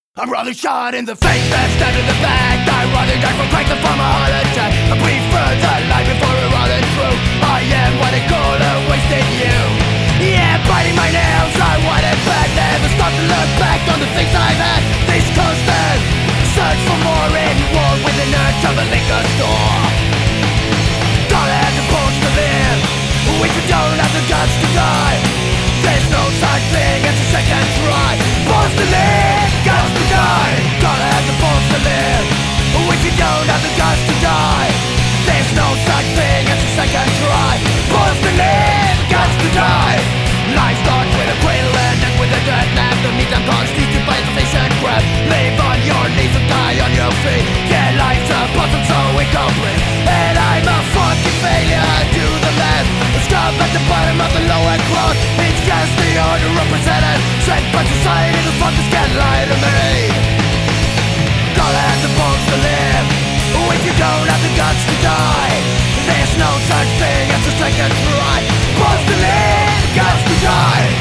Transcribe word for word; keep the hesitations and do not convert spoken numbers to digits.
I'm rather shot in the face, then stabbed in the back. I'd rather die from crack than from a heart attack. I prefer the life before it rather true. I am what I call a wasted you. Yeah, biting my nails, I want it back. Never stop to look back on the things I've had. This constant search for more in war with the urge of a liquor store. Don't have the balls to live if you don't have the guts to die. There's no such thing as a second try. Balls to live, guts to die. Gotta have the balls to live if you don't have the guts to die. There's no such thing as a second try. Balls to live, guts to die. Life starts with a cradle and ends with a death nap. The meat I'm constituted by the fish and crab. Live on your knees or die on your feet. Yeah, life's a puzzle so incomplete, and I'm a fucking failure to the left. A scum at the bottom of the lower class. It's just the order represented, sent by society. The fuckers can't lie to me. Gotta have the balls to live if you don't have the guts to die. There's no such thing as a second try. Balls to live, guts to die.